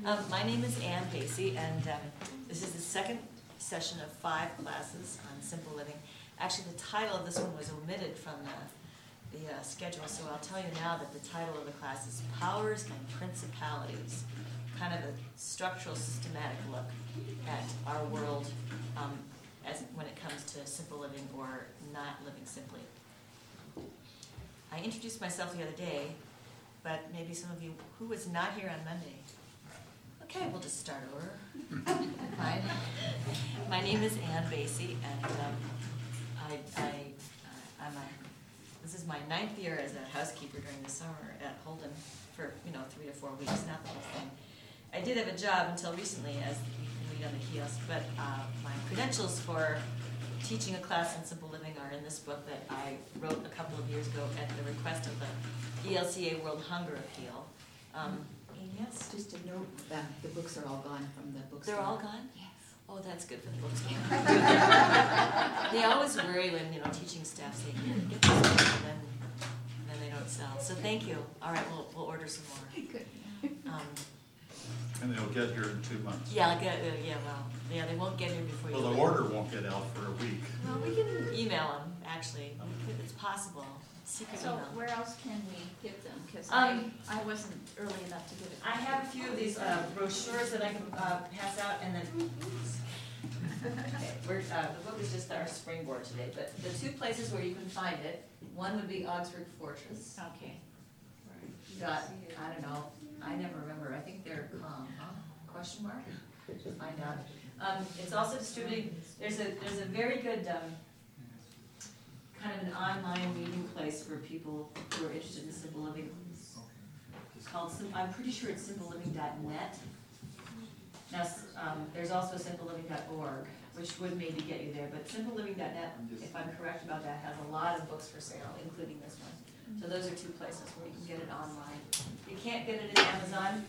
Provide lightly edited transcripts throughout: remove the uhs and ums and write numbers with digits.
My name is Ann Basie, and this is the second session of 5 classes on simple living. Actually, the title of this one was omitted from the schedule, so I'll tell you now that the title of the class is Powers and Principalities, kind of a structural, systematic look at our world as when it comes to simple living or not living simply. I introduced myself the other day, but maybe some of you who was not here on Monday. Okay, we'll just start over. Fine. My name is Ann Basie, and this is my 9th year as a housekeeper during the summer at Holden for 3 to 4 weeks, not the whole thing. I did have a job until recently as the lead on the kiosk, but my credentials for teaching a class on simple living are in this book that I wrote a couple of years ago at the request of the ELCA World Hunger Appeal. Yes? Just a note that the books are all gone from the bookstore. They're all gone? Yes. Oh, that's good for the bookstore. They always worry when, teaching staff say, here, get this book, and then they don't sell. So thank you. All right, we'll order some more. Good. And they'll get here in 2 months. Yeah, they won't get here before you Well, the leave. order won't get out for a week. Well, we can email them, actually. It's possible. Secret So email. where else can we get them? Because Um, I wasn't early enough to get it. I have a few of these brochures that I can pass out, and then the book is just our springboard today. But the 2 places where you can find it, one would be Augsburg Fortress. Okay. You got, I don't know, I never remember. I think they're question mark. Find out. It's also distributing. There's a very good kind of an online meeting place for people who are interested in simple living. It's called, I'm pretty sure it's simpleliving.net. Now, there's also simpleliving.org, which would maybe get you there, but simpleliving.net, if I'm correct about that, has a lot of books for sale, including this one. So those are 2 places where you can get it online. You can't get it at Amazon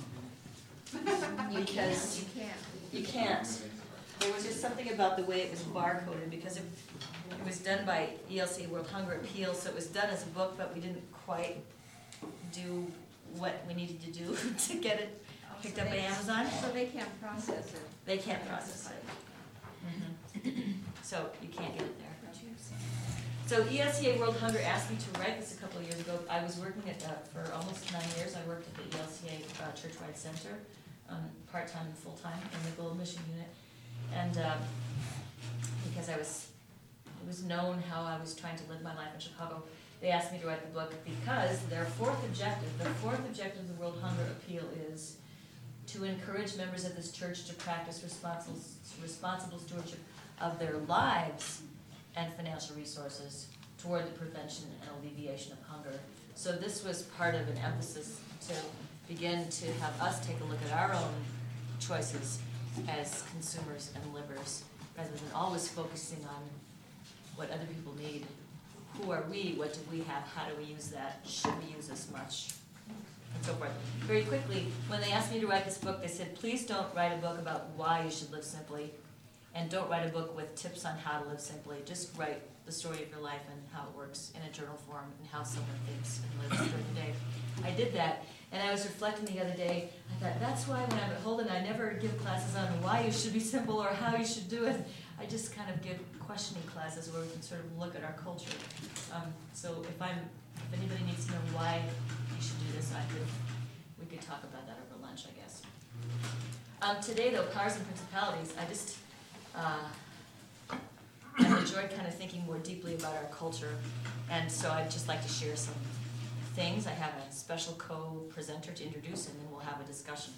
because you can't. There was just something about the way it was barcoded, because it was done by ELCA World Hunger Appeal, so it was done as a book, but we didn't quite do what we needed to do to get it picked up by Amazon. So they can't process it. They can't process it. So you can't get it there. So ELCA World Hunger asked me to write this a couple of years ago. I was working for almost 9 years. I worked at the ELCA Churchwide Center, part-time and full-time in the Gold Mission Unit. And because it was known how I was trying to live my life in Chicago, they asked me to write the book because the fourth objective of the World Hunger Appeal is to encourage members of this church to practice responsible stewardship of their lives and financial resources toward the prevention and alleviation of hunger. So this was part of an emphasis to begin to have us take a look at our own choices as consumers and livers, rather than always focusing on what other people need. Who are we? What do we have? How do we use that? Should we use this much? And so forth. Very quickly, when they asked me to write this book, they said, please don't write a book about why you should live simply, and don't write a book with tips on how to live simply. Just write the story of your life and how it works in a journal form and how someone thinks and lives during the day. I did that, and I was reflecting the other day. I thought, that's why when I'm at Holden, I never give classes on why you should be simple or how you should do it. I just kind of give questioning classes where we can sort of look at our culture. So if anybody needs to know why you should do this, we could talk about that over lunch, I guess. Today, though, Powers and Principalities, I've enjoyed kind of thinking more deeply about our culture, and so I'd just like to share some things. I have a special co-presenter to introduce, and then we'll have a discussion.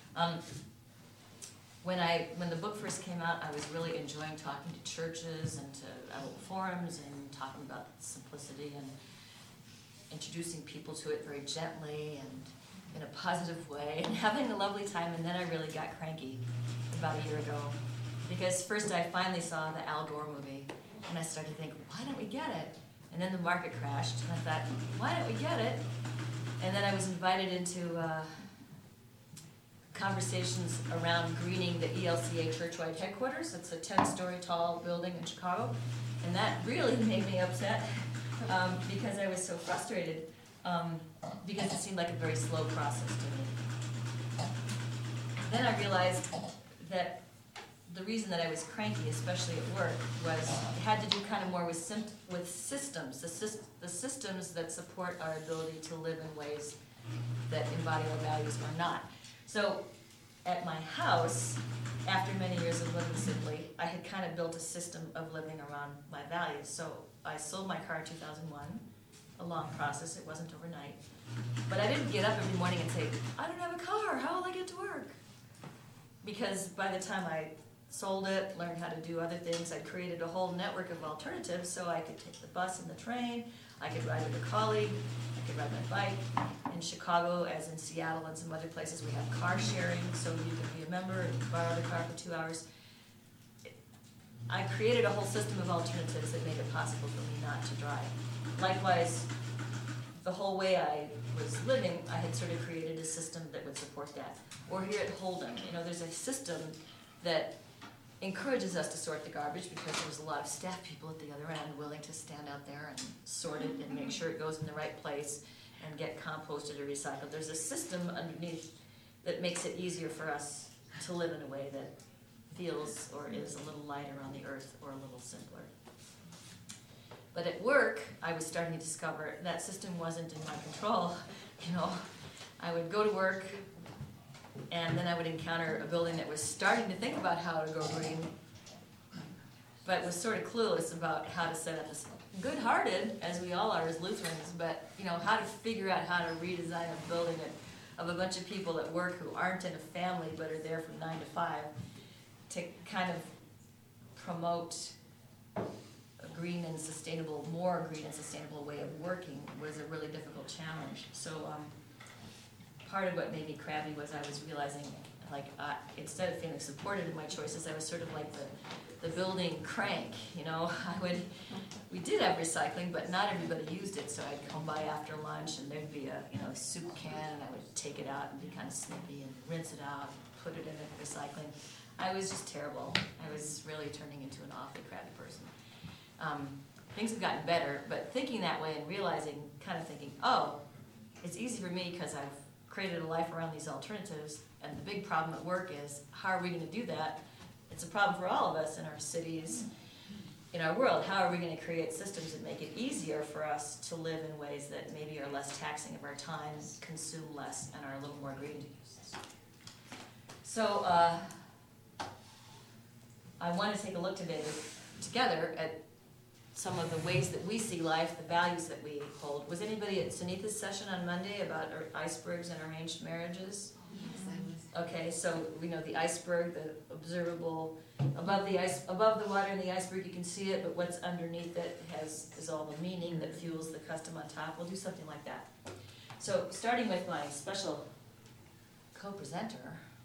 When the book first came out, I was really enjoying talking to churches and to adult forums and talking about simplicity and introducing people to it very gently and in a positive way and having a lovely time. And then I really got cranky about a year ago, because first I finally saw the Al Gore movie, and I started to think, why don't we get it? And then the market crashed, and I thought, why don't we get it? And then I was invited into conversations around greening the ELCA Churchwide headquarters. It's a 10-story tall building in Chicago, and that really made me upset because I was so frustrated because it seemed like a very slow process to me. then I realized that the reason that I was cranky, especially at work, was it had to do kind of more with systems, the systems that support our ability to live in ways that embody our values or not. So at my house, after many years of living simply, I had kind of built a system of living around my values. So I sold my car in 2001, a long process, it wasn't overnight. But I didn't get up every morning and say, I don't have a car, how will I get to work? Because by the time I sold it, learned how to do other things, I created a whole network of alternatives so I could take the bus and the train, I could ride with a colleague, I could ride my bike. In Chicago, as in Seattle and some other places, we have car sharing, so you can be a member and borrow the car for 2 hours. I created a whole system of alternatives that made it possible for me not to drive. Likewise, the whole way I was living, I had sort of created a system that would support that. Or here at Holden, there's a system that encourages us to sort the garbage because there's a lot of staff people at the other end willing to stand out there and sort it and make sure it goes in the right place and get composted or recycled. There's a system underneath that makes it easier for us to live in a way that feels or is a little lighter on the earth or a little simpler. But at work, I was starting to discover that system wasn't in my control. I would go to work, and then I would encounter a building that was starting to think about how to go green, but was sort of clueless about how to set up this, good-hearted, as we all are as Lutherans, but how to figure out how to redesign a building of a bunch of people at work who aren't in a family but are there from 9 to 5 to kind of promote a more green and sustainable way of working was a really difficult challenge. So part of what made me crabby was I was realizing, instead of feeling supported in my choices, I was sort of like the building crank. We did have recycling, but not everybody used it. So I'd come by after lunch, and there'd be a soup can, and I would take it out and be kind of snippy and rinse it out, put it in the recycling. I was just terrible. I was really turning into an awfully crabby person. Things have gotten better, but thinking that way and realizing, kind of thinking, oh, it's easy for me because I've created a life around these alternatives, and the big problem at work is, how are we going to do that? It's a problem for all of us in our cities, in our world. How are we going to create systems that make it easier for us to live in ways that maybe are less taxing of our time, consume less, and are a little more green? So I want to take a look today together at some of the ways that we see life, the values that we hold. Was anybody at Sunitha's session on Monday about icebergs and arranged marriages? Yes, I was. Okay, so we know the iceberg, the observable, above the water in the iceberg you can see it, but what's underneath it is all the meaning that fuels the custom on top. We'll do something like that. So starting with my special co-presenter,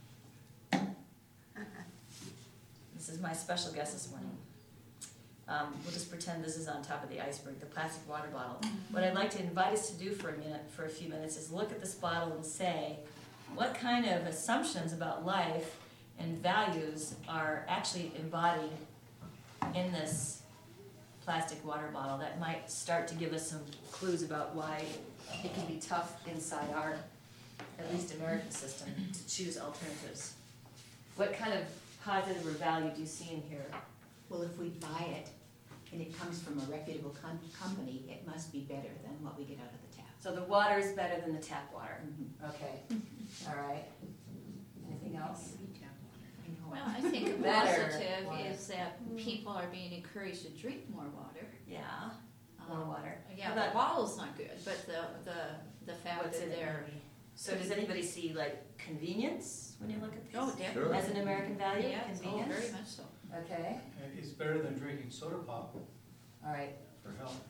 this is my special guest this morning. We'll just pretend this is on top of the iceberg, the plastic water bottle. What I'd like to invite us to do for a few minutes, is look at this bottle and say, what kind of assumptions about life and values are actually embodied in this plastic water bottle that might start to give us some clues about why it can be tough inside our, at least American system, to choose alternatives. What kind of positive or value do you see in here? Well, if we buy it and it comes from a reputable company, it must be better than what we get out of the tap. So the water is better than the tap water. Mhm. Okay. All right. Anything else? Well, I think a Better positive water. is that people are being encouraged to drink more water. Yeah. More water. Yeah, How the about- bottle's not good, but the fact What's in that it? they're, So does anybody see convenience when you look at these? oh, definitely. As an American value, Yes, oh, convenience? very much so. Okay. It's better than drinking soda pop All right. for health.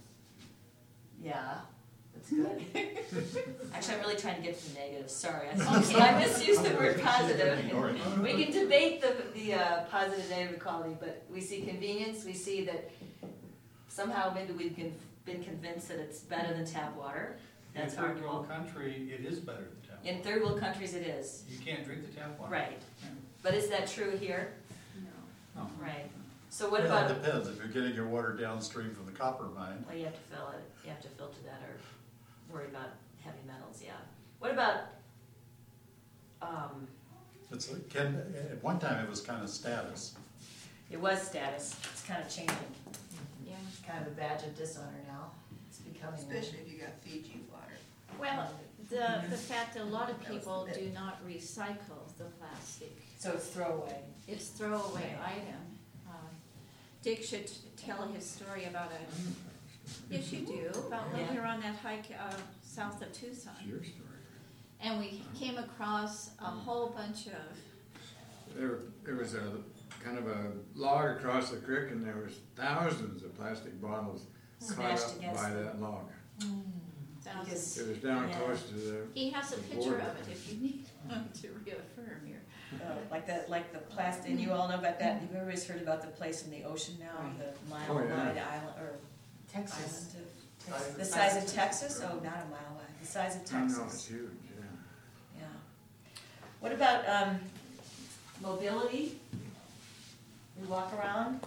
Yeah. That's good. Actually, I'm really trying to get to the negative. Sorry. Okay. I misused the word positive. Ignore it. We can debate the positive negative equality, but we see convenience. We see that somehow maybe we've been convinced that it's better than tap water. In a That's third arguable. world country, it is better than tap water. In third world countries, it is. You can't drink the tap water. Right. But is that true here? No. No. Right. So what Well, about? it depends. If you're getting your water downstream from the copper mine, Well, you have to fill it. You have to filter that, or worry about heavy metals. Yeah. What about It's, at one time it was kind of status. It was status, it's kind of changing, Yeah. it's kind of a badge of dishonor now, it's becoming. Especially if you got Fiji water. Well, the fact that a lot of people do not recycle the plastic. So it's throwaway. It's throwaway Right. item. Dick should tell his story about yes you do, about when we were on that hike south of Tucson. It's your story. And we came across a whole bunch of, There was a kind of a log across the creek, and there was thousands of plastic bottles caught Smashed up against by it. that log. thousands. It was down Yeah. close to the. He has a the picture border. of it if you need to reaffirm your. Like the plastic, and you all know about that, you've always heard about the place in the ocean now, the Oh, mile yeah. wide island, or Texas. island of, the size of Texas? Oh, not a mile wide, the size of I know, it's Texas, huge, yeah. yeah. What about, mobility? We walk around?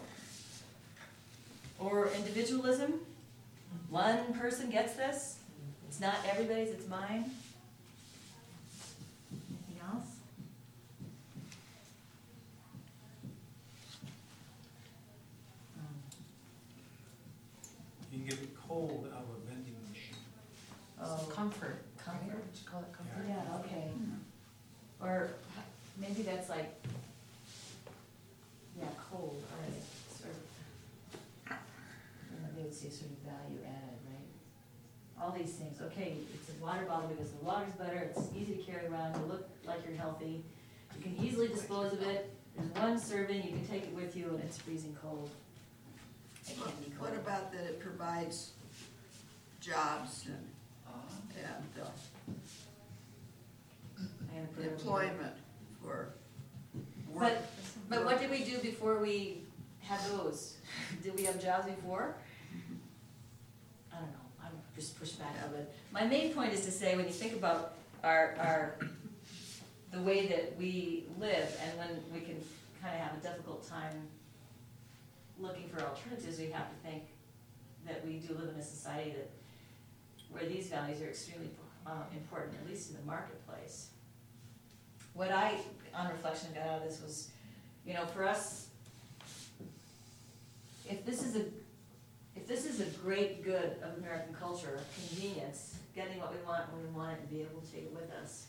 Or individualism? One person gets this, it's not everybody's, it's mine. Anything else? You can get it cold out of a vending machine. Oh, Comfort. comfort. Would you call it comfort? Yeah, okay. Or maybe that's like, yeah, cold, or sort of, they would say sort of value added, right? All these things, okay, it's a water bottle because the water's better, it's easy to carry around, you look like you're healthy, you can easily dispose of it, there's one serving, you can take it with you, and it's freezing cold. It can't be cold. What about that it provides jobs and I haven't put it over here. employment for work? But what did we do before we had those? Did we have jobs before? I don't know, I'm just pushed back a bit. My main point is to say, when you think about the way that we live, and when we can kind of have a difficult time looking for alternatives, we have to think that we do live in a society that, where these values are extremely important, at least in the marketplace. What I, on reflection, got out of this was, you know, for us, if this is a great good of American culture, convenience, getting what we want when we want it and be able to take it with us,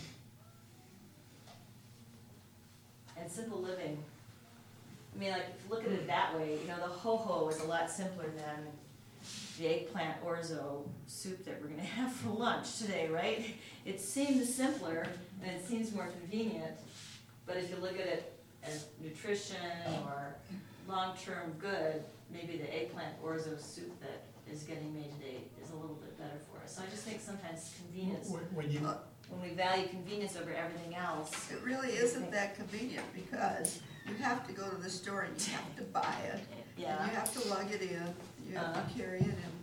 and simple living, I mean, like, if you look at it that way, you know, the ho-ho is a lot simpler than the eggplant orzo soup that we're gonna have for lunch today, right? It seems simpler, and it seems more convenient, but if you look at it as nutrition or long-term good, maybe the eggplant orzo soup that is getting made today is a little bit better for us. So I just think sometimes convenience, when we value convenience over everything else. It really isn't that convenient, because you have to go to the store and you have to buy it. Yeah. And you have to lug it in, you have to carry it in.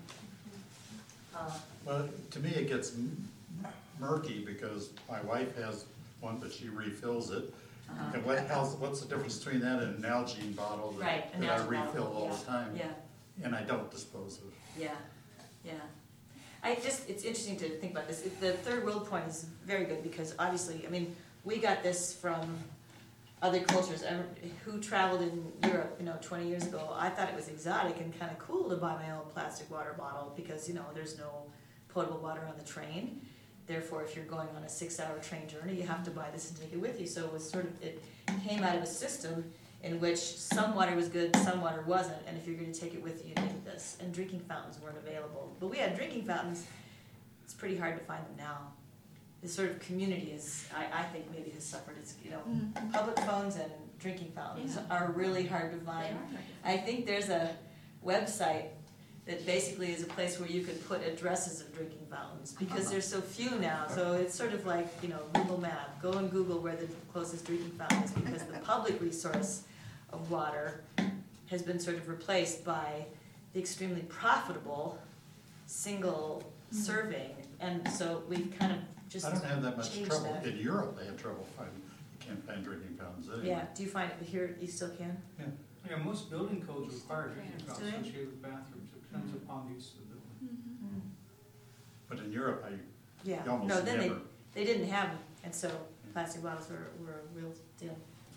Well, to me, it gets murky because my wife has one, but she refills it. And what's the difference between that and an Nalgene bottle Right, a that I Nalgene refill bottle, all yeah, the time? Yeah, And I don't dispose of. yeah, yeah. It's interesting to think about this. The third world point is very good because obviously, I mean, we got this from other cultures. Who traveled in Europe, 20 years ago, I thought it was exotic and kind of cool to buy my own plastic water bottle because, there's no potable water on the train. Therefore, if you're going on a 6-hour train journey, you have to buy this and take it with you. So it was it came out of a system in which some water was good, some water wasn't, and if you're going to take it with you, you need this. And drinking fountains weren't available. But we had drinking fountains. It's pretty hard to find them now. This sort of community is, I think, maybe has suffered. It's, public phones and drinking fountains are really hard to find. I think there's a website that basically is a place where you can put addresses of drinking fountains because there's so few now. So it's sort of like, Google Map. Go and Google where the closest drinking fountain is because the public resource of water has been sort of replaced by the extremely profitable single serving. And so we've kind of just I don't have that much changed trouble. that. In Europe, they have trouble finding, you can't find drinking fountains anyway. Yeah, do you find it here, you still can? Yeah, most building codes require drinking Do fountains they? associated with bathrooms, it depends upon the use of the building. But in Europe, Yeah, you almost no, then never. they didn't have them, and so, plastic bottles were a real deal.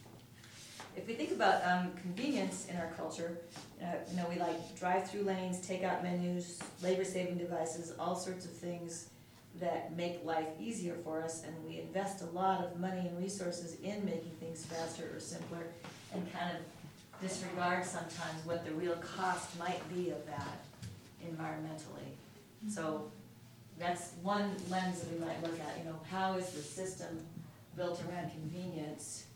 If we think about convenience in our culture, we like drive-through lanes, take-out menus, labor-saving devices, all sorts of things that make life easier for us, and we invest a lot of money and resources in making things faster or simpler, and kind of disregard sometimes what the real cost might be of that environmentally. So that's one lens that we might look at, how is the system built around convenience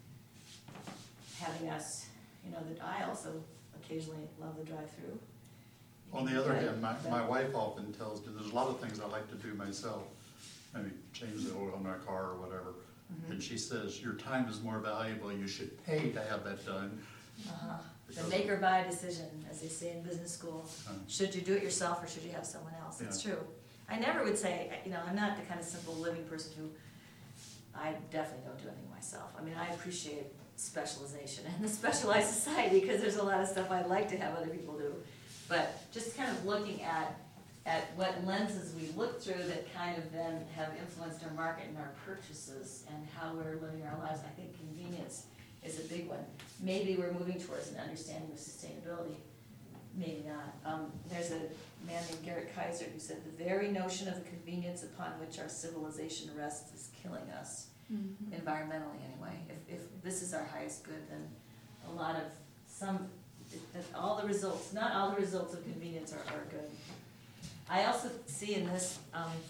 having us, I also occasionally love the drive-through. On the other hand, my wife often tells me, there's a lot of things I like to do myself, maybe change the oil in my car or whatever. And she says, your time is more valuable, you should pay to have that done. The make or buy decision, as they say in business school. Should you do it yourself or should you have someone else? It's true. I never would say, I'm not the kind of simple living person who, I definitely don't do anything myself. I mean, I appreciate specialization and the specialized society because there's a lot of stuff I'd like to have other people do. But just kind of looking at what lenses we look through that kind of then have influenced our market and our purchases and how we're living our lives, I think convenience is a big one. Maybe we're moving towards an understanding of sustainability. Maybe not. There's a man named Garrett Kaiser who said the very notion of the convenience upon which our civilization rests is killing us, environmentally anyway. If this is our highest good, then a lot of all the results, not all the results of convenience are good. I also see in this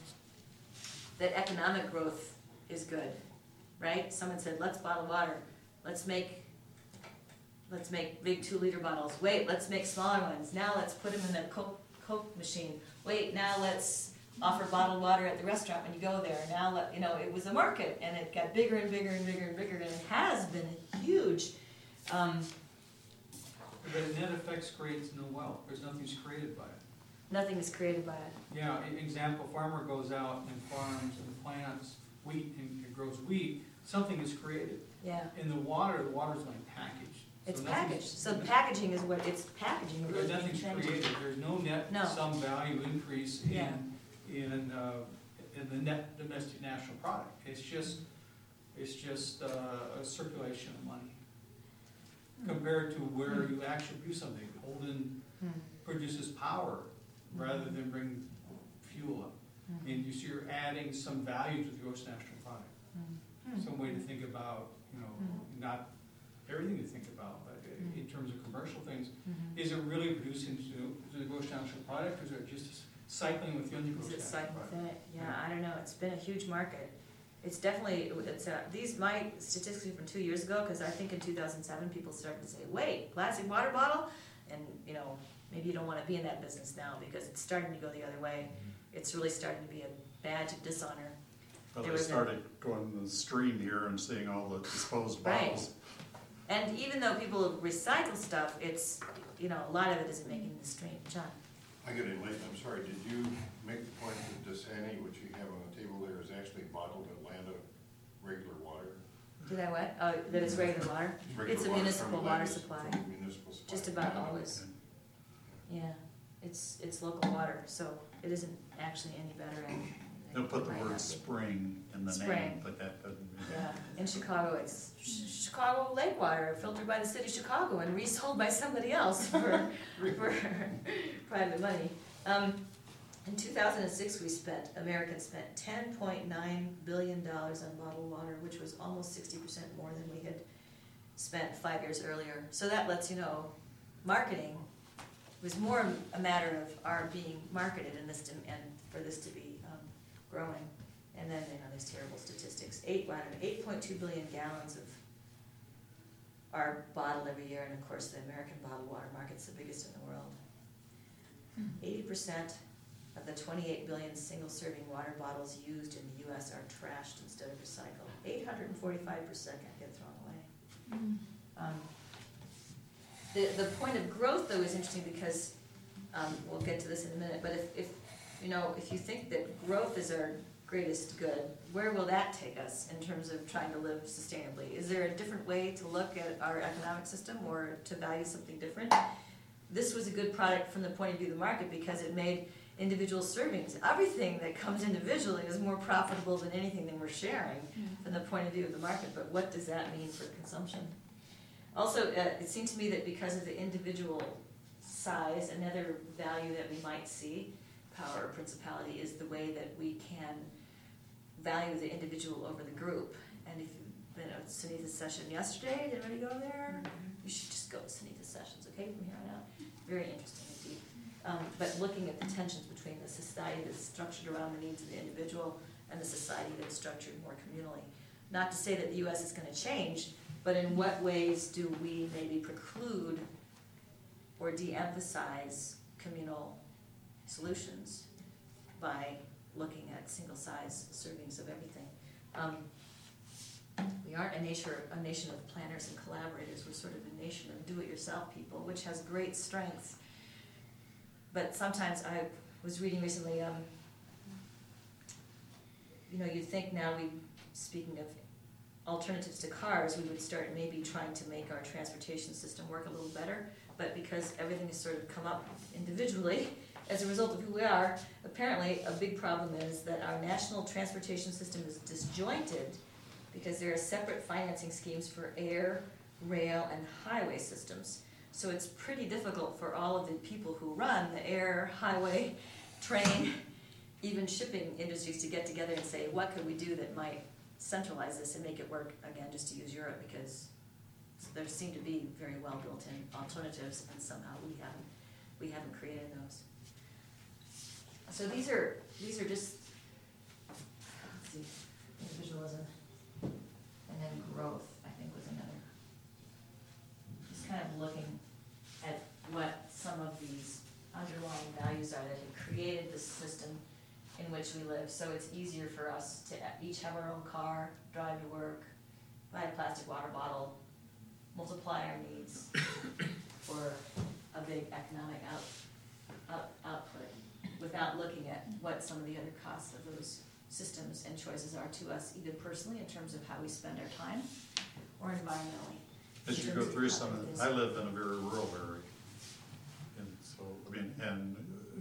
that economic growth is good, right? Someone said, let's bottle water. Let's make big 2-liter bottles. Wait, let's make smaller ones. Now let's put them in a Coke machine. Wait, now let's offer bottled water at the restaurant when you go there. Now, it was a market, and it got bigger and bigger and bigger and bigger, and it has been huge. But the net effects creates no wealth, there's nothing's created by it. Nothing is created by it. Yeah, example, farmer goes out and farms and plants wheat and grows wheat, something is created. Yeah. In the water's like packaged. It's So nothing's- packaged. So packaging is what it's packaging. It really Nothing's changes. created, there's no net No. sum value increase Yeah. in the net domestic national product. It's just a circulation of money compared to where you actually do something. Holden produces power rather than bring fuel up. And you're adding some value to the gross national product. Some way to think about, not everything to think about, but in terms of commercial things, is it really producing to the gross national product, or is it just cycling within the gross Is it national cycle product? within it? Yeah, I don't know. It's been a huge market. It's definitely, these, my statistics are from 2 years ago, because I think in 2007, people started to say, wait, plastic water bottle? And, maybe you don't want to be in that business now, because it's starting to go the other way. It's really starting to be a badge of dishonor. But There I was a- started going to the stream here and seeing all the disposed Right. bottles. And even though people recycle stuff, it's, a lot of it isn't making the stream. John? I got it late, I'm sorry, did you make the point that Dasani, which you have on the table there, is actually bottled Atlanta regular water? Did I what? Oh, that it's regular water? Regular It's a water municipal from water Atlanta's- supply. from the municipal supply. Just about always. Yeah, it's local water, so it isn't actually any better. They'll put the Might word not be. spring in the Spring. name, but that doesn't mean. Yeah, in Chicago, it's Chicago lake water filtered by the city of Chicago and resold by somebody else for private money. In 2006, Americans spent $10.9 billion on bottled water, which was almost 60% more than we had spent 5 years earlier. So that lets you know, marketing was more a matter of our being marketed and for this to be growing. And then, there's terrible statistics. 8.2 billion gallons are bottled every year, and of course the American bottled water market's the biggest in the world. 80% of the 28 billion single-serving water bottles used in the U.S. are trashed instead of recycled. 845 per second get thrown away. The point of growth, though, is interesting because we'll get to this in a minute. But if you think that growth is our greatest good, where will that take us in terms of trying to live sustainably? Is there a different way to look at our economic system or to value something different? This was a good product from the point of view of the market because it made individual servings. Everything that comes individually is more profitable than anything that we're sharing from the point of view of the market, but what does that mean for consumption? Also, it seemed to me that because of the individual size, another value that we might see, power or principality, is the way that we can value the individual over the group. And if you've been at Sunitha's session yesterday, did anybody go there? You should just go to Sunitha's sessions, okay, from here on out. Very interesting indeed. But looking at the tensions between the society that's structured around the needs of the individual and the society that's structured more communally. Not to say that the US is going to change, but in what ways do we maybe preclude or de-emphasize communal solutions by looking at single-size servings of everything? We aren't a nation of planners and collaborators. We're sort of a nation of do-it-yourself people, which has great strengths. But sometimes I was reading recently, you'd think now speaking of alternatives to cars, we would start maybe trying to make our transportation system work a little better. But because everything has sort of come up individually as a result of who we are, apparently a big problem is that our national transportation system is disjointed because there are separate financing schemes for air, rail, and highway systems. So it's pretty difficult for all of the people who run the air, highway, train, even shipping industries to get together and say, what could we do that might centralize this and make it work, again, just to use Europe, because there seem to be very well built-in alternatives, and somehow we haven't created those. So these are just, let's see, individualism, and then growth, I think, was another. Just kind of looking at what some of these underlying values are that have created this system in which we live. So it's easier for us to each have our own car, drive to work, buy a plastic water bottle, multiply our needs for a big economic output without looking at what some of the other costs of those systems and choices are to us, either personally in terms of how we spend our time or environmentally. As you go through some of it, I live in a very rural area. And so, and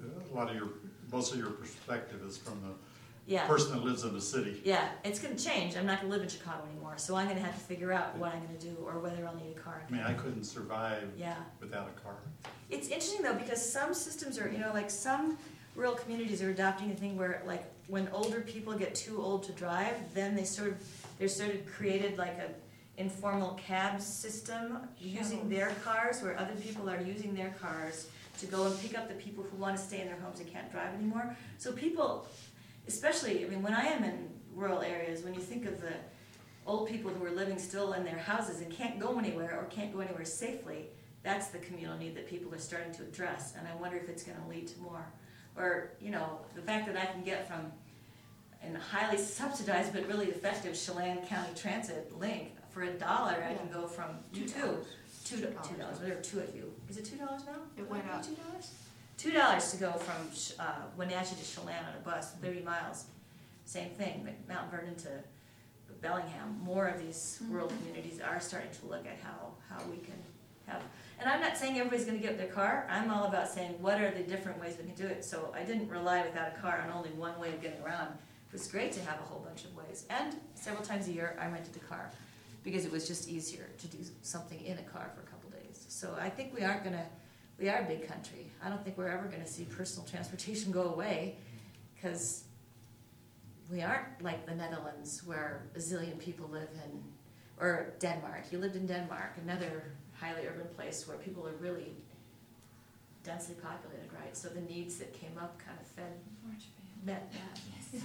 most of your perspective is from the person that lives in the city. Yeah, it's going to change. I'm not going to live in Chicago anymore, so I'm going to have to figure out what I'm going to do or whether I'll need a car. I couldn't survive without a car. It's interesting though, because some systems are, like some rural communities are adopting a thing where, like, when older people get too old to drive, then they're sort of created like a informal cab system using their cars, where other people are using their cars to go and pick up the people who want to stay in their homes and can't drive anymore. So people, especially, when I am in rural areas, when you think of the old people who are living still in their houses and can't go anywhere or can't go anywhere safely, that's the communal need that people are starting to address. And I wonder if it's going to lead to more. Or, the fact that I can get from a highly subsidized but really effective Chelan County Transit link for $1, I can go from $2, whatever, two of you. Is it $2 now? It went up. $2 to go from Wenatchee to Chelan on a bus, 30 miles. Same thing, Mount Vernon to Bellingham. More of these rural communities are starting to look at how we can have. And I'm not saying everybody's going to get their car. I'm all about saying what are the different ways we can do it. So I didn't rely without a car on only one way of getting around. It was great to have a whole bunch of ways. And several times a year I rented a car because it was just easier to do something in a car for a couple days. So I think we are a big country. I don't think we're ever going to see personal transportation go away, because we aren't like the Netherlands where a zillion people live in, or Denmark. You lived in Denmark, another highly urban place where people are really densely populated, right? So the needs that came up kind of met that. Yes.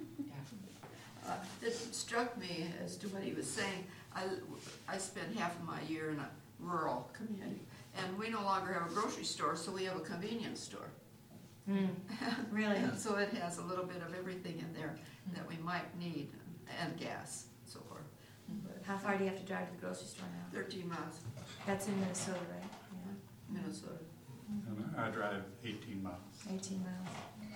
Right? It struck me as to what he was saying. I spent half of my year in a rural community, and we no longer have a grocery store, so we have a convenience store. Really? So it has a little bit of everything in there that we might need, and gas, so forth. How far do you have to drive to the grocery store now? 13 miles, That's in Minnesota, right? Yeah. Minnesota. And I drive 18 miles. 18 miles.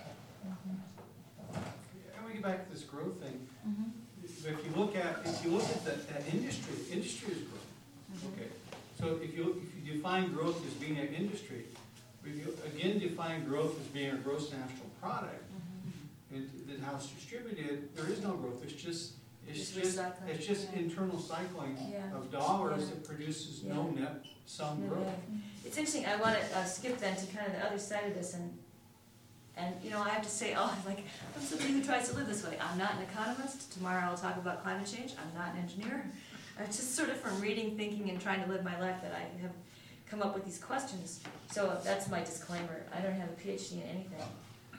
And we get back to this growth thing. Mm-hmm. If you look at that industry is growth. Okay. So if you define growth as being an industry, we again define growth as being a gross national product, and then how it's distributed, there is no growth, it's just recycling. internal cycling Yeah. of dollars Yeah. that produces no Yeah. net sum Yeah, growth. yeah. It's interesting, I want to skip then to kind of the other side of this, and you know, I have to say, I'm somebody who tries to live this way. I'm not an economist. Tomorrow I'll talk about climate change. I'm not an engineer. It's just sort of from reading, thinking, and trying to live my life that I have come up with these questions. So that's my disclaimer. I don't have a PhD in anything.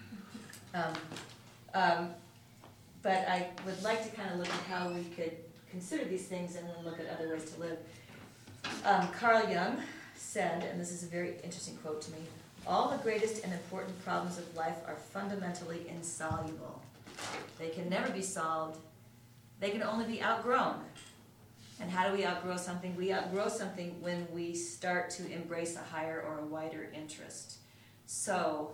But I would like to kind of look at how we could consider these things and then look at other ways to live. Carl Jung said, and this is a very interesting quote to me, "All the greatest and important problems of life are fundamentally insoluble. They can never be solved. They can only be outgrown." And how do we outgrow something? We outgrow something when we start to embrace a higher or a wider interest. So,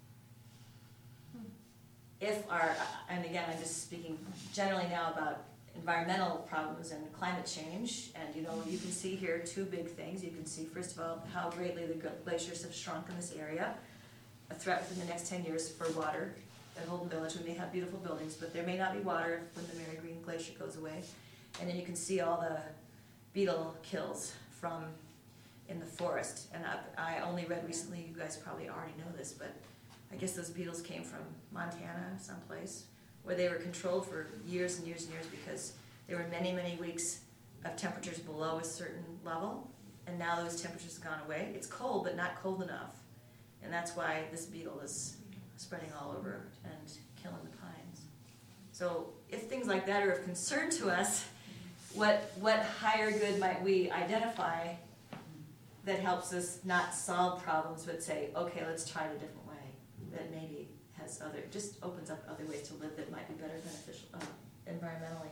if our, and again, I'm just speaking generally now about environmental problems and climate change, and you know, you can see here two big things. You can see, first of all, how greatly the glaciers have shrunk in this area, a threat within the next 10 years for water. At Holden Village, we may have beautiful buildings, but there may not be water when the Mary Green Glacier goes away. And then you can see all the beetle kills from in the forest. And I only read recently, you guys probably already know this, but I guess those beetles came from Montana someplace, where they were controlled for years and years and years because there were many, many weeks of temperatures below a certain level, and now those temperatures have gone away. It's cold, but not cold enough. And that's why this beetle is spreading all over and killing the pines. So if things like that are of concern to us, what higher good might we identify that helps us not solve problems, but say, okay, let's try it a different way, that maybe has other, just opens up other ways to live that might be better beneficial environmentally.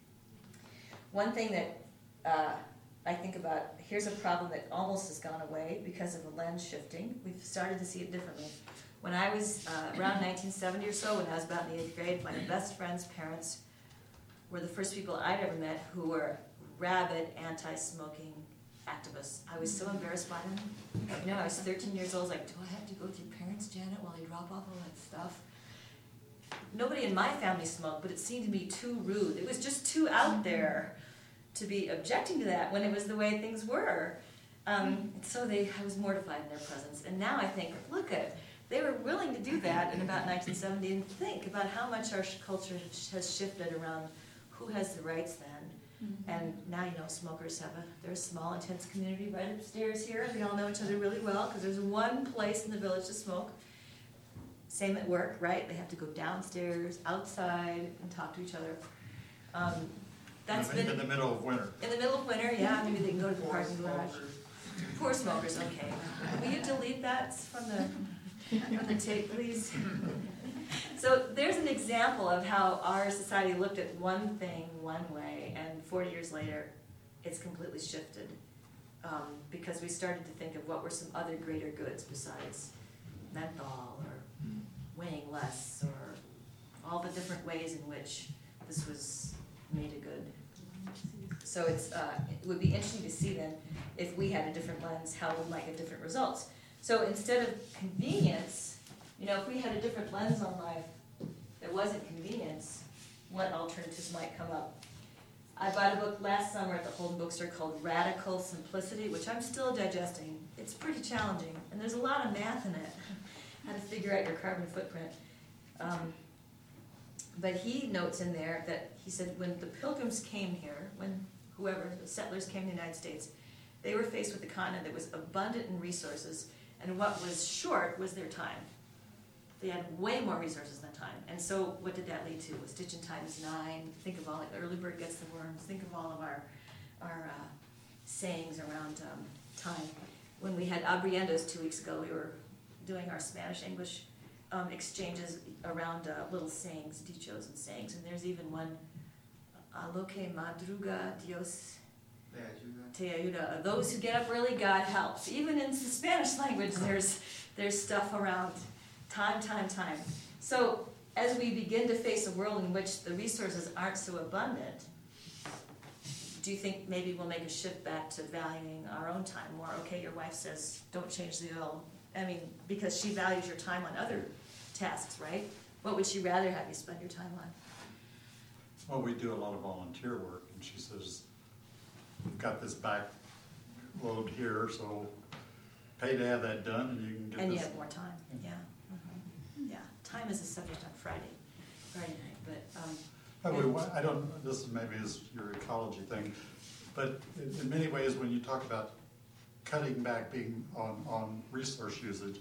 One thing that I think about, here's a problem that almost has gone away because of the lens shifting. We've started to see it differently. When I was around 1970 or so, when I was about in the 8th grade, my best friend's parents were the first people I'd ever met who were rabid anti-smoking activists. I was so embarrassed by them. You know, I was 13 years old. I was like, do I have to go with your parents, Janet, while they drop off all that stuff? Nobody in my family smoked, but it seemed to me too rude. It was just too out there to be objecting to that when it was the way things were. So I was mortified in their presence. And now I think, look at, they were willing to do that in about 1970, and think about how much our culture has shifted around who has the rights then. And now, you know, smokers have they're a small, intense community right upstairs here. We all know each other really well because there's one place in the village to smoke. Same at work, right? They have to go downstairs, outside, and talk to each other. That's been in the middle of winter. in the middle of winter, yeah. Maybe they can go to the parking garage. Poor smokers, okay. Will you delete that from the tape, please? So there's an example of how our society looked at one thing one way, and 40 years later, it's completely shifted because we started to think of what were some other greater goods besides menthol or weighing less or all the different ways in which this was made a good. So it would be interesting to see then if we had a different lens, how we might get different results. So instead of convenience, you know, if we had a different lens on life that wasn't convenience, what alternatives might come up? I bought a book last summer at the Holden Bookstore called Radical Simplicity, which I'm still digesting. It's pretty challenging, and there's a lot of math in it, how to figure out your carbon footprint. But he notes in there that he said when the Pilgrims came here, when the settlers came to the United States, they were faced with a continent that was abundant in resources, and what was short was their time. They had way more resources than time. And so what did that lead to? A stitch in time is 9. Think of all, like, early bird gets the worms. Think of all of our sayings around time. When we had Abriendos 2 weeks ago, we were doing our Spanish-English exchanges around little sayings, dichos and sayings. And there's even one, a lo que madruga Dios te ayuda. Those who get up early, God helps. Even in the Spanish language, there's stuff around time. So as we begin to face a world in which the resources aren't so abundant, do you think maybe we'll make a shift back to valuing our own time more? Okay, your wife says, don't change the oil I mean, because she values your time on other tasks, right? What would she rather have you spend your time on? Well, we do a lot of volunteer work, and she says, we've got this backload here, so pay to have that done, and you can get this. And you have more time, yeah. Yeah, time is a subject on Friday night, but, I don't, this is maybe is your ecology thing, but in many ways, when you talk about cutting back being on resource usage,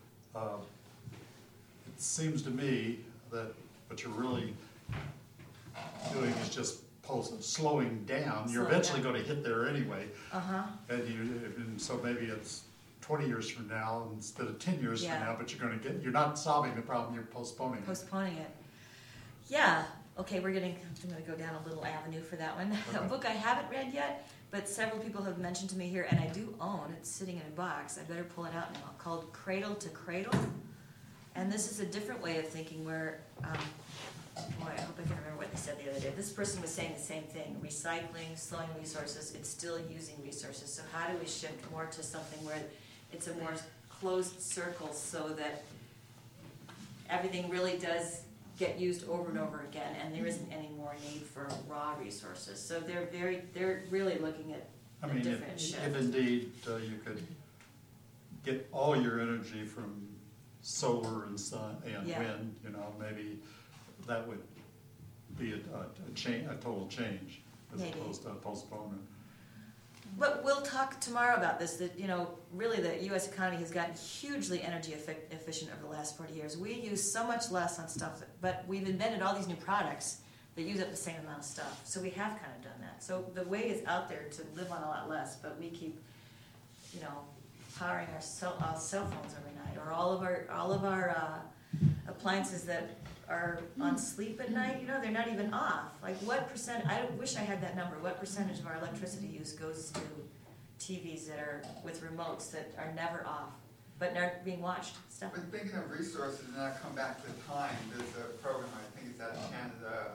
it seems to me that what you're really doing is just slowing down. You're Slowing eventually down. gonna hit there anyway, uh-huh, and so maybe it's 20 years from now instead of 10 years from Yeah. now, but you're not solving the problem, you're postponing it. postponing it. Yeah, okay, I'm gonna go down a little avenue for that one. A Okay. book I haven't read yet, but several people have mentioned to me here, and I do own, it's sitting in a box, I better pull it out now, called Cradle to Cradle. And this is a different way of thinking where, boy, I hope I can remember what they said the other day. This person was saying the same thing, recycling, slowing resources, it's still using resources. So how do we shift more to something where it's a more closed circle so that everything really does get used over and over again, and there isn't any more need for raw resources. So they're really looking at I a mean, different shift. if indeed you could get all your energy from solar and sun and Yeah. wind, maybe that would be a total change as Maybe. opposed to a postponement. But we'll talk tomorrow about this, that, really the US economy has gotten hugely energy efficient over the last 40 years. We use so much less on stuff, but we've invented all these new products that use up the same amount of stuff. So we have kind of done that. So the way is out there to live on a lot less, but we keep, powering our cell phones every night, or all of our appliances that are on sleep at night, they're not even off. Like what percent, I wish I had that number, what percentage of our electricity use goes to TVs that are with remotes that are never off, but aren't being watched, stuff? But thinking of resources, and I come back to time, there's a program, I think it's out of Canada,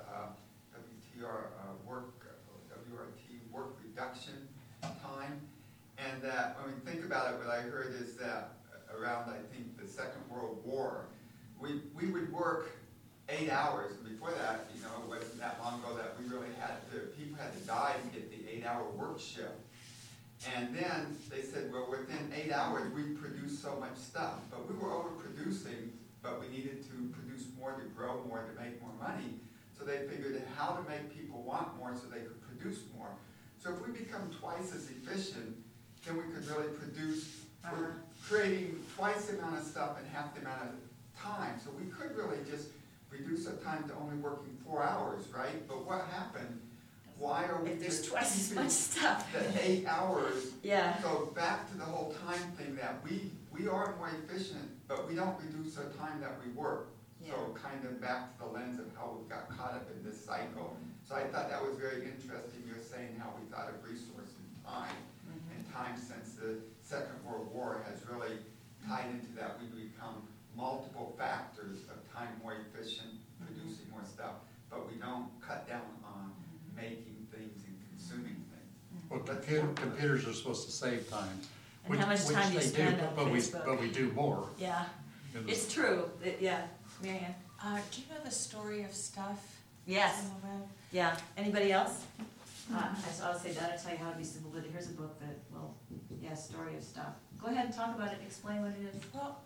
WRT, work reduction time. And that, when we think about it, what I heard is that around, I think, the Second World War, we would work 8 hours, and before that, it wasn't that long ago that people had to die to get the 8-hour work shift. And then they said, well, within 8 hours, we produced so much stuff, but we were overproducing, but we needed to produce more to grow more, to make more money. So they figured how to make people want more so they could produce more. So if we become twice as efficient, then we could really produce, we're creating twice the amount of stuff in half the amount of time. So we could really just reduce our time to only working 4 hours, right? But what happened? Why are we If there's just twice as keeping much stuff. the 8 hours? Yeah. So back to the whole time thing that we are more efficient, but we don't reduce our time that we work. Yeah. So kind of back to the lens of how we got caught up in this cycle. So I thought that was very interesting. You're saying how we thought of resource and time. And time since the Second World War has really tied into that. We become multiple factors of time more efficient, producing more stuff, but we don't cut down on making things and consuming things. Well, computers are supposed to save time. And how much time you which they spend do, on but Facebook. But we do more. Yeah, in the- it's true, yeah, Mary Ann? Do you know the story of stuff? Yes, on the web? yeah, anybody else? I'll say that, I'll tell you how to be simple, but here's a book that, story of stuff. Go ahead and talk about it, explain what it is. Well,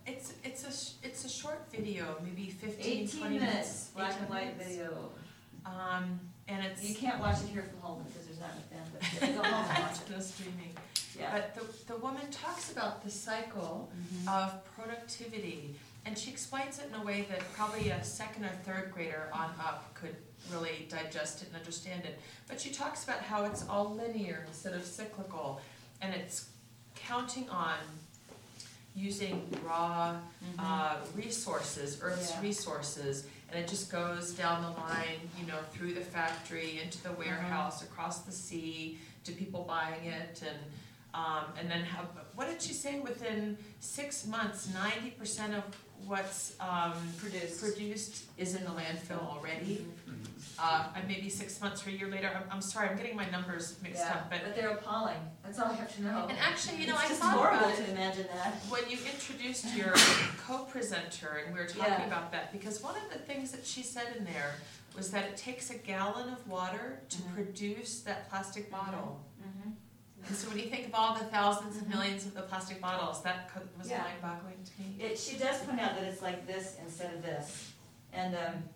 it's a short video, maybe 15, 18 20 minutes, black 18 and white minutes. video. And it's. You can't watch it here from home because there's not enough bandwidth, but you go home and watch it. No streaming. Yeah. But the woman talks about the cycle Mhm. of productivity, and she explains it in a way that probably a second or third grader on up could really digest it and understand it. But she talks about how it's all linear instead of cyclical, and it's counting on using raw resources, Earth's Yeah. resources, and it just goes down the line, through the factory, into the warehouse, across the sea, to people buying it, and And then what did she say, within 6 months, 90% of what's produced is in the landfill already? And maybe 6 months or a year later, I'm sorry, I'm getting my numbers mixed up, but. But they're appalling, that's all I have to know. And actually, you know, I It's just thought about horrible it. to imagine that. When you introduced your co-presenter, and we were talking Yeah. about that, because one of the things that she said in there was that it takes a gallon of water to produce that plastic bottle. And so when you think of all the thousands and millions of the plastic bottles, that was Yeah. mind-boggling to me. She does point out that it's like this instead of this. And,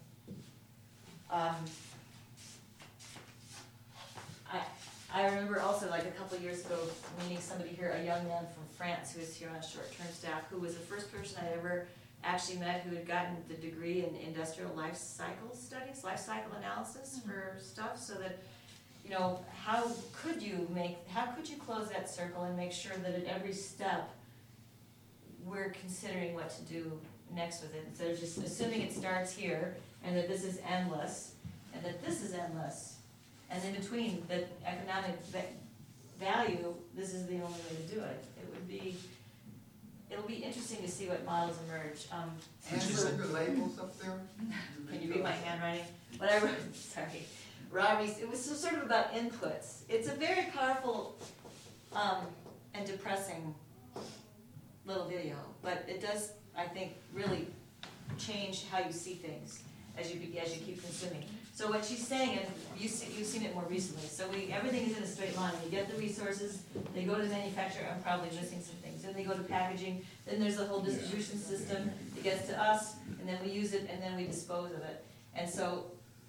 I remember also, like a couple of years ago, meeting somebody here, a young man from France who was here on short-term staff, who was the first person I ever actually met who had gotten the degree in industrial life cycle studies, life cycle analysis for stuff, so that, you know, how could you close that circle and make sure that at every step we're considering what to do next with it, instead of just assuming it starts here, and that this is endless, and that this is endless, and in between, the economic value, this is the only way to do it. It'll be interesting to see what models emerge. And put the labels up there. Can you read my handwriting? What I wrote, sorry. Robbie's, it was sort of about inputs. It's a very powerful and depressing little video, but it does, I think, really change how you see things as you keep consuming. So what she's saying, and you've seen it more recently, so everything is in a straight line. You get the resources, they go to the manufacturer, I'm probably missing some things, then they go to packaging, then there's a whole distribution system, it gets to us, and then we use it, and then we dispose of it. And so,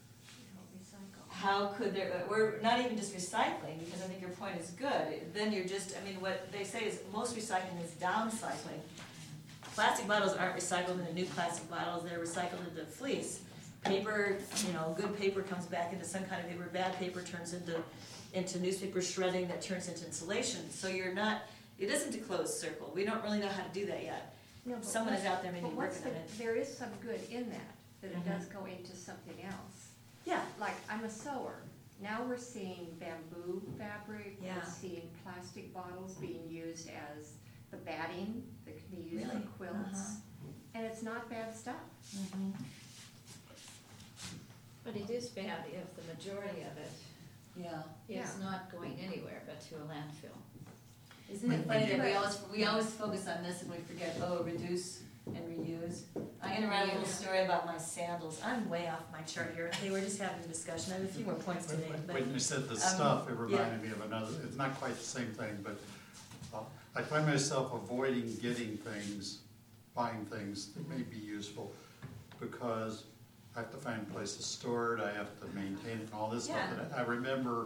how could we're not even just recycling, because I think your point is good, then you're just, I mean, what they say is most recycling is downcycling. Plastic bottles aren't recycled into new plastic bottles, they're recycled into fleece. Paper, you know, good paper comes back into some kind of paper, bad paper turns into newspaper shredding that turns into insulation. So it isn't a closed circle. We don't really know how to do that yet. No, but Someone is out there maybe working on it. There is some good in that it does go into something else. Yeah. Like, I'm a sewer. Now we're seeing bamboo fabric, Yeah. we're seeing plastic bottles being used as the batting that can be used Really? for quilts. And it's not bad stuff. But it is bad if the majority of it Yeah. is not going anywhere but to a landfill. Isn't it funny that we always focus on this and we forget, reduce and reuse? I'm gonna write a little story about my sandals. I'm way off my chart here. They were just having a discussion. I have a few more points to make, but. When you said the stuff, it reminded me of another, it's not quite the same thing, but I find myself avoiding getting things, buying things that may be useful, because I have to find a place to store it, I have to maintain it and all this stuff. Yeah. And I remember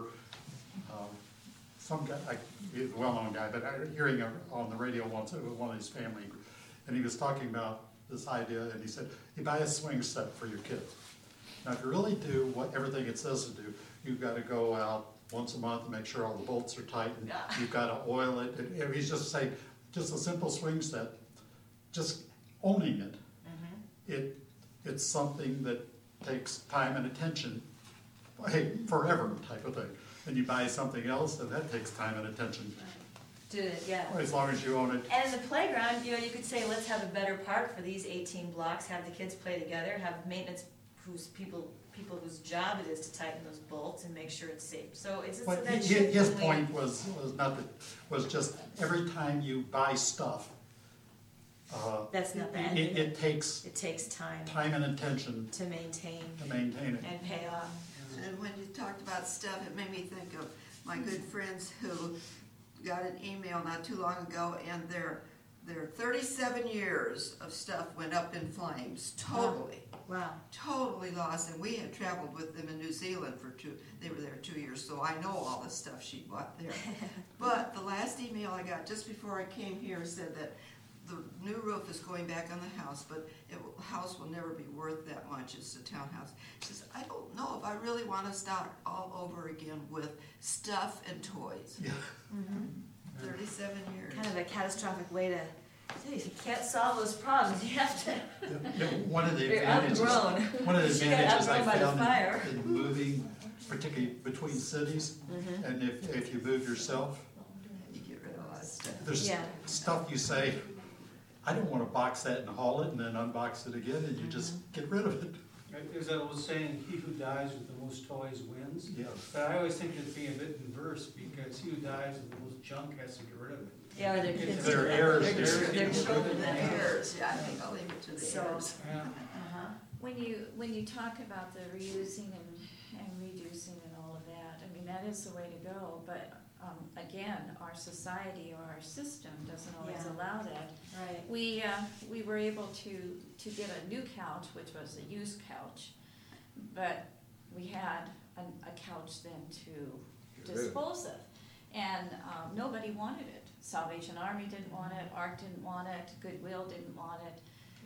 some guy, he's a well-known guy, but hearing him on the radio once, it was one of his family, and he was talking about this idea, and he said, you buy a swing set for your kids. Now, if you really do everything it says to do, you've got to go out once a month and make sure all the bolts are tight, and you've got to oil it. And he's just saying, just a simple swing set, just owning it, it's something that takes time and attention, forever type of thing. And you buy something else, and that takes time and attention, as long as you own it. And in the playground, you could say, let's have a better park for these 18 blocks, have the kids play together, have maintenance people whose job it is to tighten those bolts and make sure it's safe. So it's But that his point was just every time you buy stuff, that's not bad. it takes time and attention to maintain it. and pay off. And when you talked about stuff, it made me think of my good friends who got an email not too long ago, and their 37 years of stuff went up in flames, totally. Wow. Totally lost, and we had traveled with them in New Zealand they were there 2 years, so I know all the stuff she bought there. But the last email I got just before I came here said that the new roof is going back on the house, but the house will never be worth that much. It's a townhouse. She says, I don't know if I really want to start all over again with stuff and toys. Yeah. 37 years. Kind of a catastrophic way to, geez, you can't solve those problems. You have to. One of the You're advantages, outgrown. She got I outgrown by the found fire. in moving, particularly between cities, and if you move yourself, You get rid there's Yeah. stuff you say, I don't wanna box that and haul it and then unbox it again, and you just get rid of it. There's that old saying, he who dies with the most toys wins. Yeah. But I always think it'd be a bit inverse, because he who dies with the most junk has to get rid of it. Yeah, or their kids. Their heirs. Their children. The heirs, yeah, I think I'll leave it to the So- heirs. Yeah. Uh-huh. When you talk about the reusing and reducing and all of that, I mean, that is the way to go, but, again, our society or our system doesn't always Yeah. allow that. Right. We were able to get a new couch, which was a used couch, but we had a couch then to Get rid of it. dispose of. And nobody wanted it. Salvation Army didn't want it, ARC didn't want it, Goodwill didn't want it.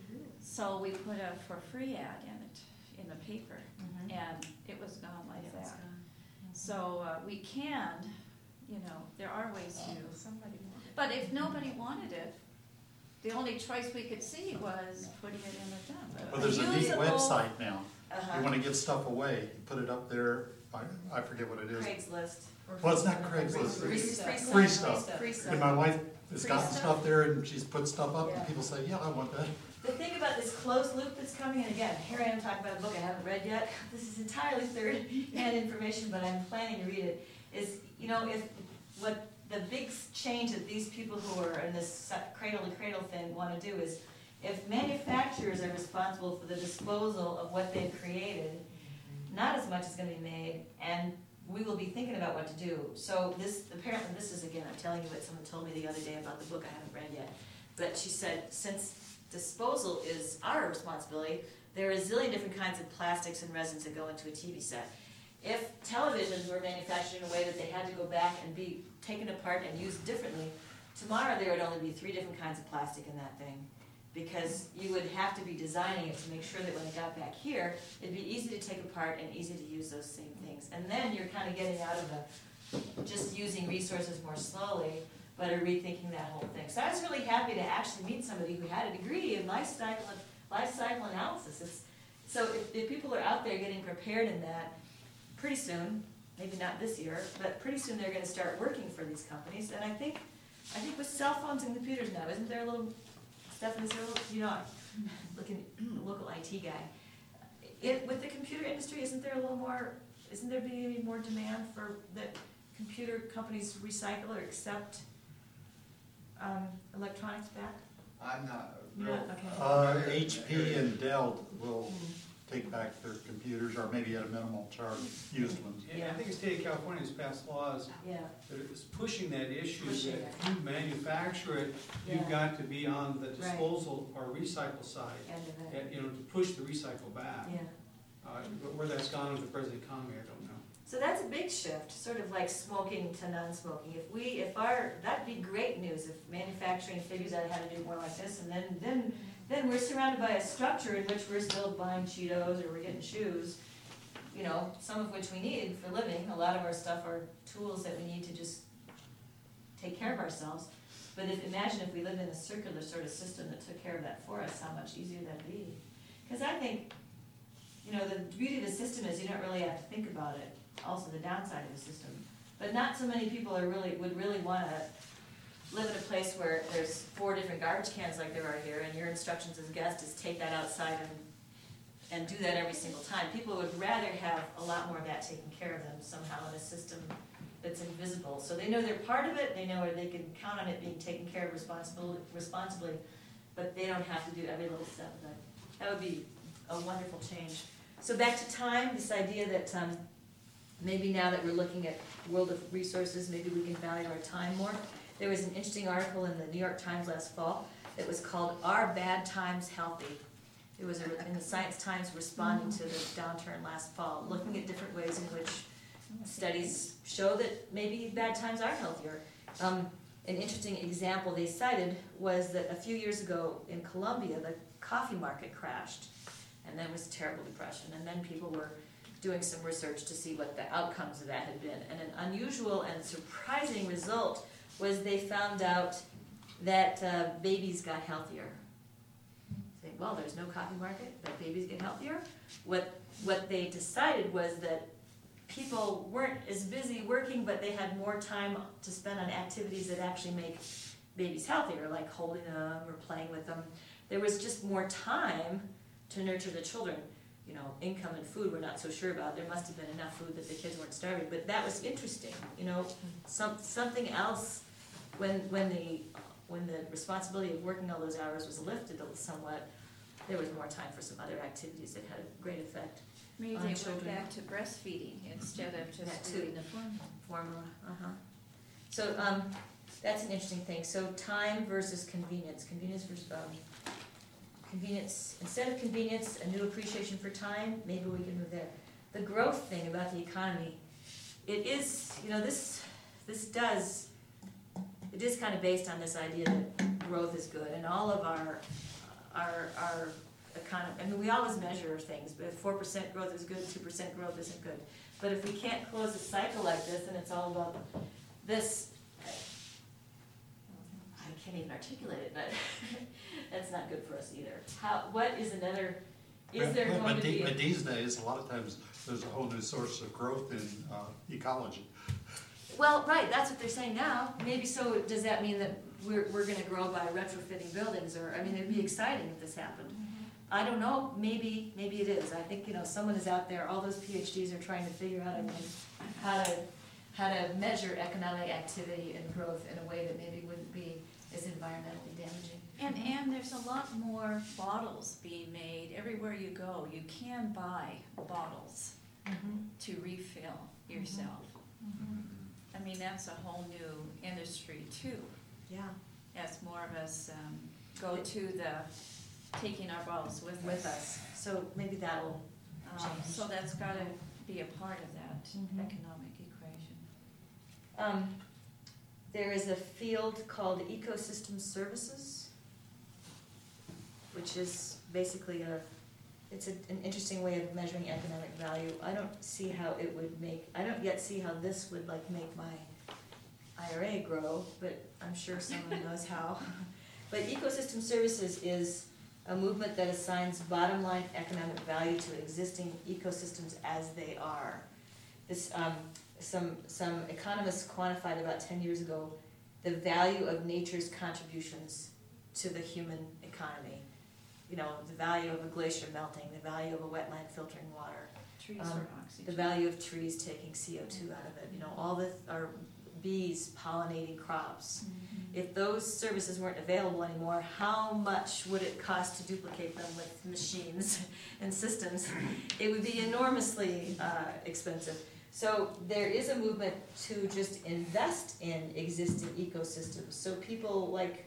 So we put a for free ad in it, in the paper, Mhm. and it was gone like Yeah, it's that. gone. So we can, there are ways to, Somebody wanted it. but if nobody wanted it, the only choice we could see was putting it in a dump. Well, there's a neat Usable- website now. Uh-huh. You wanna give stuff away, you put it up there, I forget what it is. Craigslist. Well, it's not Craigslist, Free it's stuff. free stuff. Free stuff. And my wife has Free gotten stuff? stuff there and she's put stuff up Yeah. and people say, yeah, I want that. The thing about this closed loop that's coming, and again, here I am talking about a book I haven't read yet, this is entirely third-hand information, but I'm planning to read it, is, if, what the big change that these people who are in this cradle-to-cradle thing wanna do is, if manufacturers are responsible for the disposal of what they've created, not as much is gonna be made, and we will be thinking about what to do. So apparently this is, again, I'm telling you what someone told me the other day about the book I haven't read yet. But she said, since disposal is our responsibility, there are a zillion different kinds of plastics and resins that go into a TV set. If televisions were manufactured in a way that they had to go back and be taken apart and used differently, tomorrow there would only be 3 different kinds of plastic in that thing. Because you would have to be designing it to make sure that when it got back here, it'd be easy to take apart and easy to use those same things. And then you're kind of getting out of the just using resources more slowly, but are rethinking that whole thing. So I was really happy to actually meet somebody who had a degree in life cycle analysis. So if people are out there getting prepared in that, pretty soon, maybe not this year, but pretty soon they're going to start working for these companies. And I think with cell phones and computers now, isn't there a little Stephanie's looking local IT guy. With the computer industry, isn't there being more demand for that computer companies recycle or accept electronics back? I'm not Yeah, real. okay. HP and Dell will take back their computers, or maybe at a minimal charge, used ones. And I think the state of California has passed laws Yeah, that is pushing that issue, Pushing that it. if you manufacture it, Yeah. you've got to be on the Right. disposal or recycle side, end of it, to push the recycle back. yeah. But where that's gone with the present economy, I don't know. So that's a big shift, sort of like smoking to non-smoking. That'd be great news if manufacturing figures out how to do more like this, and then we're surrounded by a structure in which we're still buying Cheetos or we're getting shoes, some of which we need for living. A lot of our stuff are tools that we need to just take care of ourselves. But imagine if we lived in a circular sort of system that took care of that for us, how much easier that'd be. Because I think, the beauty of the system is you don't really have to think about it. Also the downside of the system. But not so many people would really want to live in a place where there's 4 different garbage cans like there are here, and your instructions as a guest is take that outside and do that every single time. People would rather have a lot more of that taken care of them somehow in a system that's invisible. So they know they're part of it, they know they can count on it being taken care of responsibly, but they don't have to do every little step of it. That would be a wonderful change. So back to time, this idea that maybe now that we're looking at world of resources, maybe we can value our time more. There was an interesting article in the New York Times last fall that was called "Are Bad Times Healthy?" It was in the Science Times responding to the downturn last fall, looking at different ways in which studies show that maybe bad times are healthier. An interesting example they cited was that a few years ago in Colombia, the coffee market crashed, and then was a terrible depression, and then people were doing some research to see what the outcomes of that had been. And an unusual and surprising result was they found out that babies got healthier. Say, well, there's no coffee market, but babies get healthier. What they decided was that people weren't as busy working, but they had more time to spend on activities that actually make babies healthier, like holding them or playing with them. There was just more time to nurture the children. You know, income and food we're not so sure about. There must have been enough food that the kids weren't starving, but that was interesting. You know, something else when the responsibility of working all those hours was lifted somewhat, there was more time for some other activities that had a great effect. Maybe on they went children. back to breastfeeding instead of That just too. doing the Formula, So, that's an interesting thing. So time versus convenience. Convenience versus, convenience, instead of convenience, a new appreciation for time, maybe we can move there. The growth thing about the economy, it is, you know, this does, it is kind of based on this idea that growth is good, and all of our economy, I mean, we always measure things, but if 4% growth is good, 2% growth isn't good. But if we can't close a cycle like this, and it's all about this, I can't even articulate it, but that's not good for us either. What is another, is there going to be? But these days, a lot of times, there's a whole new source of growth in ecology. Well, right, that's what they're saying now. Maybe so, does that mean that we're gonna grow by retrofitting buildings, or, I mean, it'd be exciting if this happened. I don't know, maybe it is. I think, you know, someone is out there, all those PhDs are trying to figure out, I mean, how to measure economic activity and growth in a way that maybe wouldn't be as environmentally damaging. And there's a lot more bottles being made. Everywhere you go, you can buy bottles to refill yourself. I mean, that's a whole new industry too, Yeah. as more of us go to the taking our bottles with us. So maybe that'll change. So that's gotta be a part of that Mhm. economic equation. There is a field called ecosystem services, which is basically it's an interesting way of measuring economic value. I don't see how it would I don't yet see how this would like make my IRA grow, but I'm sure someone knows how. But ecosystem services is a movement that assigns bottom line economic value to existing ecosystems as they are. This, some economists quantified about 10 years ago the value of nature's contributions to the human economy. You know, the value of a glacier melting, the value of a wetland filtering water, Trees for oxygen. the value of trees taking CO2 out of it, you know, all the, our bees pollinating crops. If those services weren't available anymore, how much would it cost to duplicate them with machines and systems? It would be enormously expensive. So there is a movement to just invest in existing ecosystems. So people like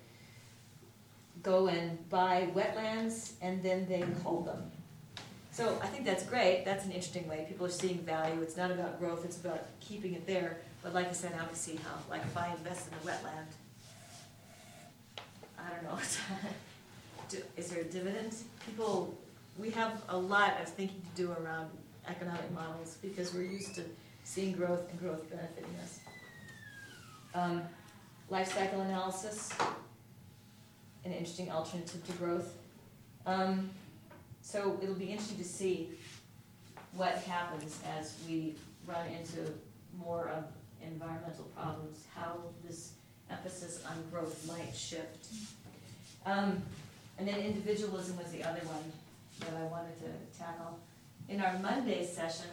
go and buy wetlands and then they hold them. So I think that's great. That's an interesting way. People are seeing value. It's not about growth, it's about keeping it there. But like I said, I would see how, like if I invest in a wetland, I don't know, is there a dividend? People, we have a lot of thinking to do around economic models because we're used to seeing growth and growth benefiting us. Life cycle analysis, an interesting alternative to growth. So it'll be interesting to see what happens as we run into more of environmental problems, how this emphasis on growth might shift. And then individualism was the other one that I wanted to tackle. In our Monday session,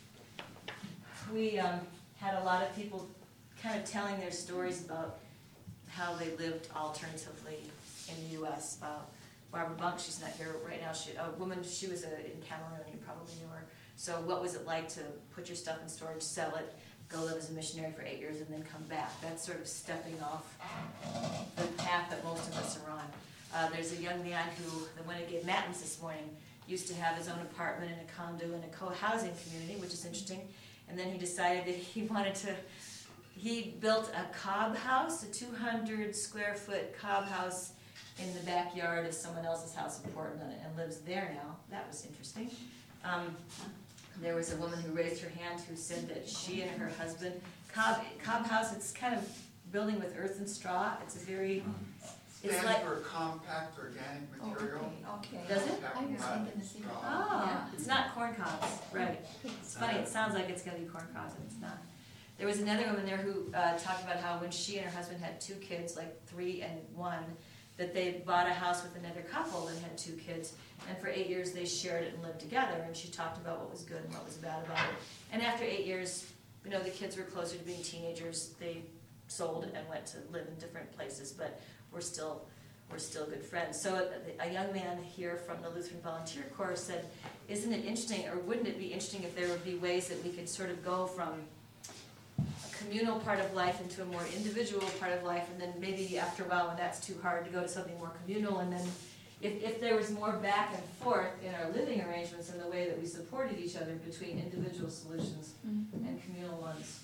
we had a lot of people kind of telling their stories about how they lived alternatively in the U.S. Barbara Bunk, she's not here right now, she was in Cameroon, you probably knew her. So what was it like to put your stuff in storage, sell it, go live as a missionary for 8 years and then come back? That's sort of stepping off the path that most of us are on. There's a young man who, the one who gave matins this morning, used to have his own apartment in a condo in a co-housing community, which is interesting. And then he decided that he built a cob house, a 200 square foot cob house in the backyard of someone else's house in Portland and lives there now. That was interesting. There was a woman who raised her hand who said that she and her husband, cob house, it's kind of building with earth and straw. It's a very It's Stands like, for compact organic Oh, material. okay. does it? I was thinking the same. Oh, it's not corn cobs, right. It's funny, it sounds like it's gonna be corn cobs, and it's not. There was another woman there who talked about how when she and her husband had 2 kids, like 3 and 1, that they bought a house with another couple that had 2 kids, and for 8 years they shared it and lived together, and she talked about what was good and what was bad about it. And after 8 years, you know, the kids were closer to being teenagers, they sold and went to live in different places, but we're still good friends. So a young man here from the Lutheran Volunteer Corps said, isn't it interesting, or wouldn't it be interesting if there would be ways that we could sort of go from a communal part of life into a more individual part of life, and then maybe after a while when that's too hard to go to something more communal, and then if there was more back and forth in our living arrangements and the way that we supported each other between individual solutions and communal ones.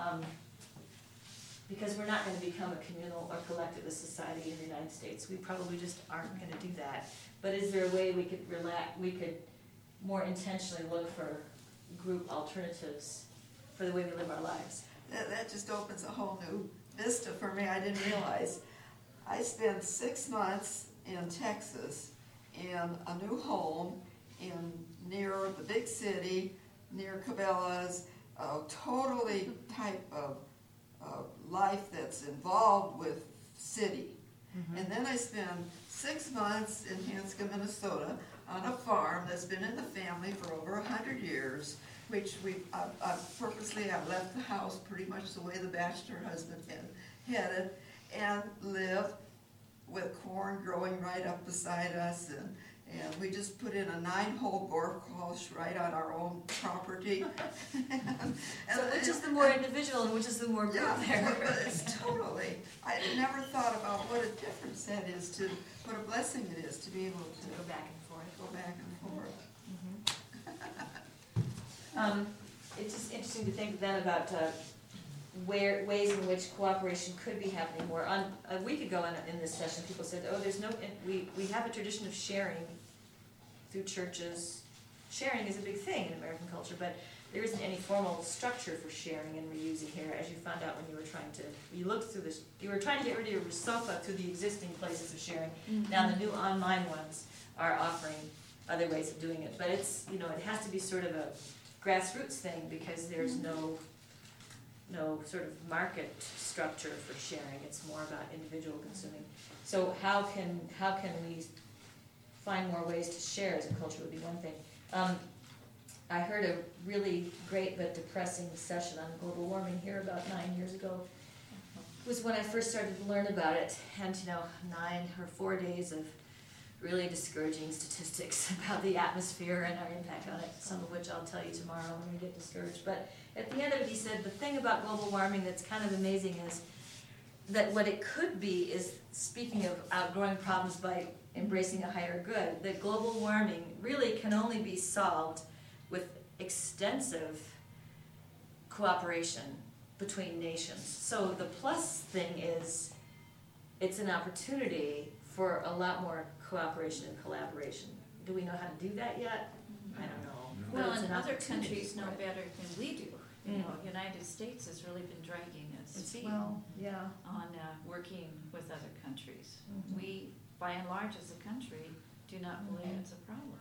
Because we're not gonna become a communal or collectivist society in the United States. We probably just aren't gonna do that. But is there a way we could more intentionally look for group alternatives for the way we live our lives? That just opens a whole new vista for me. I didn't realize. I spent 6 months in Texas in a new home near the big city, near Cabela's, a totally type of life that's involved with city. And then I spent 6 months in Hanscom, Minnesota, on a farm that's been in the family for over 100 years, which I've left the house pretty much the way the bachelor husband headed, and lived with corn growing right up beside us, and we just put in a 9-hole golf course right on our own property. So which is the more individual and which is the more group there? But it's totally, I never thought about what a difference that is to, what a blessing it is to be able to Go back and forth. go back and forth. It's just interesting to think then about ways in which cooperation could be happening more. A week ago in this session, people said, oh, we have a tradition of sharing through churches. Sharing is a big thing in American culture, but there isn't any formal structure for sharing and reusing here, as you found out when you were you were trying to get rid of your sofa through the existing places of sharing. Now the new online ones are offering other ways of doing it, but it's, it has to be sort of a grassroots thing because there's no sort of market structure for sharing. It's more about individual consuming. So how can we find more ways to share as a culture would be one thing. I heard a really great but depressing session on global warming here about 9 years ago. It was when I first started to learn about it, and 9 or 4 days of really discouraging statistics about the atmosphere and our impact on it, some of which I'll tell you tomorrow when we get discouraged. But at the end of it, he said, the thing about global warming that's kind of amazing is that what it could be is, speaking of outgrowing problems by embracing a higher good, that global warming really can only be solved with extensive cooperation between nations. So the plus thing is, it's an opportunity for a lot more cooperation and collaboration. Do we know how to do that yet? I don't know. But Well, it's and an other opportunity countries know for it. better than we do. United States has really been dragging its feet yeah. on working with other countries. Mhm. We, by and large, as a country, do not believe it's a problem.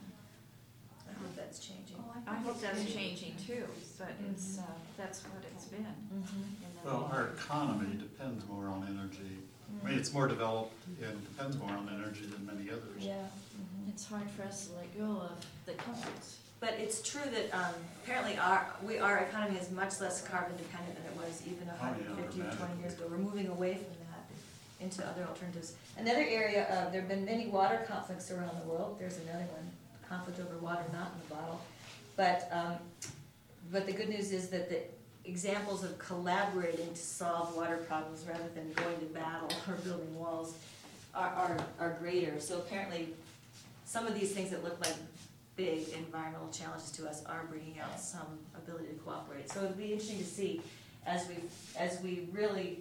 I hope that's changing. I hope that's changing too, but it's, that's what it's been. in the Well, our economy depends more on energy. I mean, it's more developed and depends more on energy than many others. Yeah. It's hard for us to let go of the comforts. But it's true that apparently our economy is much less carbon dependent than it was even 150 or 20 years ago. We're moving away from that into other alternatives. Another area, there have been many water conflicts around the world. There's another one, conflict over water not in the bottle. But the good news is that the examples of collaborating to solve water problems rather than going to battle or building walls are greater. So apparently some of these things that look like big environmental challenges to us are bringing out some ability to cooperate. So it'll be interesting to see as we really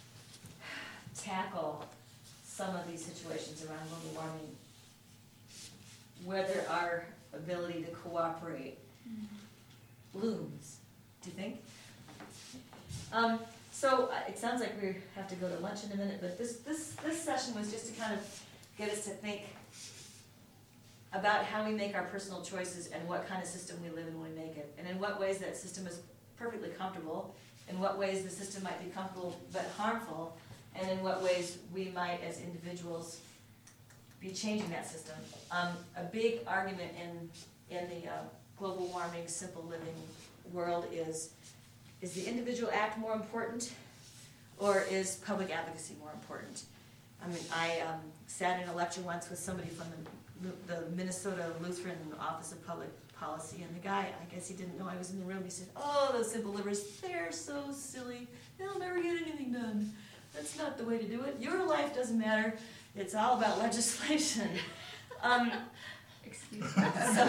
tackle some of these situations around global warming, whether our ability to cooperate blooms. Do you think? So it sounds like we have to go to lunch in a minute, but this session was just to kind of get us to think about how we make our personal choices and what kind of system we live in when we make it, and in what ways that system is perfectly comfortable, in what ways the system might be comfortable but harmful, and in what ways we might, as individuals, be changing that system. A big argument in the global warming, simple living world is the individual act more important, or is public advocacy more important? I mean, I sat in a lecture once with somebody from the Minnesota Lutheran Office of Public Policy, and the guy, I guess he didn't know I was in the room, he said, "Oh, those simple livers, they're so silly, they'll never get anything done. That's not the way to do it. Your life doesn't matter, it's all about legislation." Excuse me. So,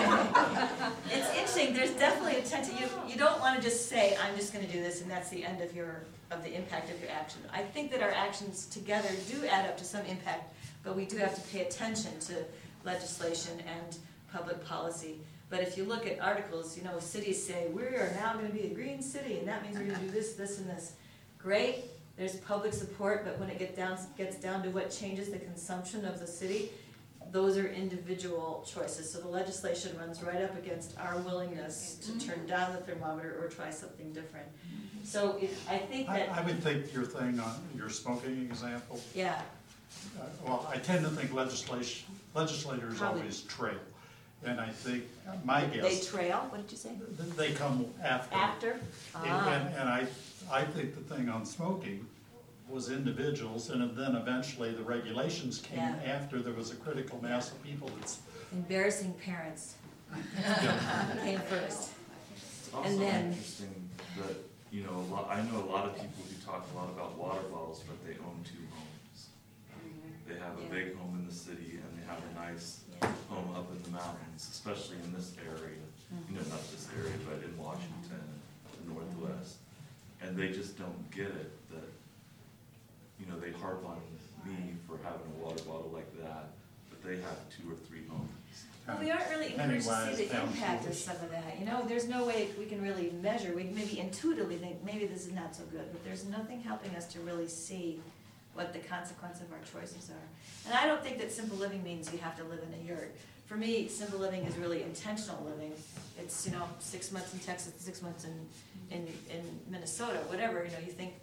it's interesting, there's definitely a tendency, you don't want to just say, I'm just going to do this, and that's the end of the impact of your action. I think that our actions together do add up to some impact, but we do have to pay attention to legislation and public policy. But if you look at articles, cities say, we are now going to be a green city, and that means we're going to do this, this, and this. Great, there's public support, but when it gets down to what changes the consumption of the city, those are individual choices. So the legislation runs right up against our willingness to turn down the thermometer or try something different. So I think that... I would think your thing on your smoking example, Yeah. Well, I tend to think legislators Probably. always trail. And I think, my They guess, trail, what did you say? they come after. After? And I think the thing on smoking was individuals, and then eventually the regulations came Yeah. after there was a critical mass of people that's, Embarrassing parents came first. It's also And then- interesting that, I know a lot of people who talk a lot about water bottles, but they own 2 homes. They have a Yeah. big home in the city and they have a nice Yeah. home up in the mountains, especially in this area. Not this area, but in Washington, the Northwest. And they just don't get it that, they harp on me for having a water bottle like that, but they have 2 or 3 homes. Well, we aren't really encouraged to Pennywise see the pound impact of foolish. some of that, there's no way we can really measure, we maybe intuitively think, maybe this is not so good, but there's nothing helping us to really see what the consequence of our choices are. And I don't think that simple living means you have to live in a yurt. For me, simple living is really intentional living. It's, 6 months in Texas, 6 months in Minnesota, whatever, you think,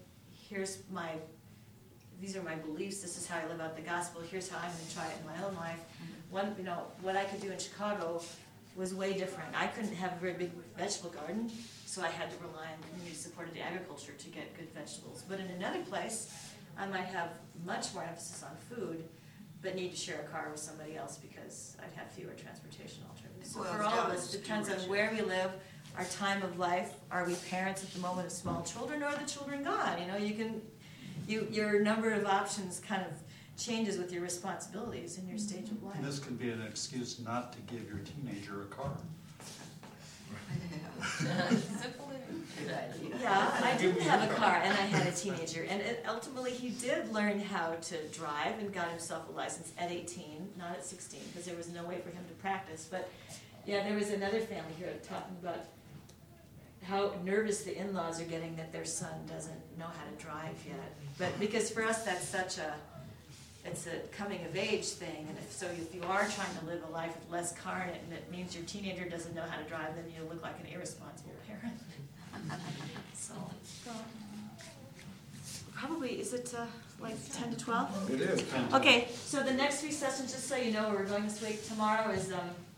these are my beliefs, this is how I live out the gospel, here's how I'm gonna try it in my own life. What I could do in Chicago was way different. I couldn't have a very big vegetable garden, so I had to rely on community-supported agriculture to get good vegetables. But in another place, I might have much more emphasis on food, but need to share a car with somebody else because I'd have fewer transportation alternatives. So Well, for it's all of gotta us, be depends on rich. where we live, our time of life, are we parents at the moment of small children, or are the children gone? Your number of options kind of changes with your responsibilities and your stage of life. and this could be an excuse not to give your teenager a car. Simple living. Good idea. Yeah, I didn't have a car and I had a teenager, and ultimately he did learn how to drive and got himself a license at 18, not at 16, because there was no way for him to practice. But yeah, there was another family here talking about how nervous the in-laws are getting that their son doesn't know how to drive yet. But because for us that's it's a coming of age thing, and if you are trying to live a life with less car in it, and it means your teenager doesn't know how to drive, then you look like an irresponsible parent. So, probably, is it like 10 to 12? It is. Okay, so the next 3 sessions, just so you know, where we're going this week, tomorrow is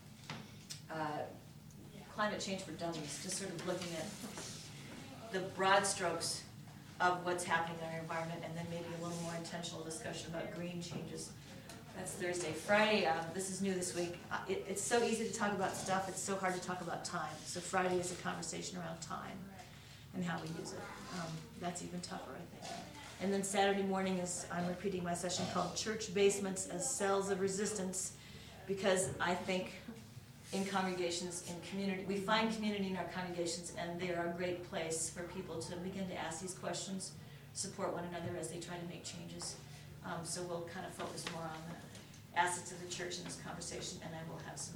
climate change for dummies, just sort of looking at the broad strokes of what's happening in our environment, and then maybe a little more intentional discussion about green changes. That's Thursday. Friday, this is new this week. It's so easy to talk about stuff, it's so hard to talk about time. So Friday is a conversation around time and how we use it. That's even tougher, I think. And then Saturday morning is, I'm repeating my session called Church Basements as Cells of Resistance, because I think in congregations, in community, we find community in our congregations, and they are a great place for people to begin to ask these questions, support one another as they try to make changes. So we'll kind of focus more on the assets of the church in this conversation, and I will have some